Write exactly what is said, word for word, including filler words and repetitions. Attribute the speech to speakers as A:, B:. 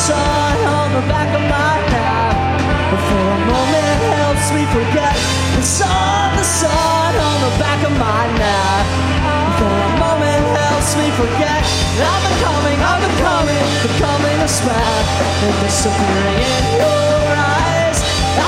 A: sun on the back of my neck. For a moment helps me forget. I saw the sun on the back of my neck. For a moment helps me forget. I'm becoming, I'm becoming, becoming a smack and disappearing in your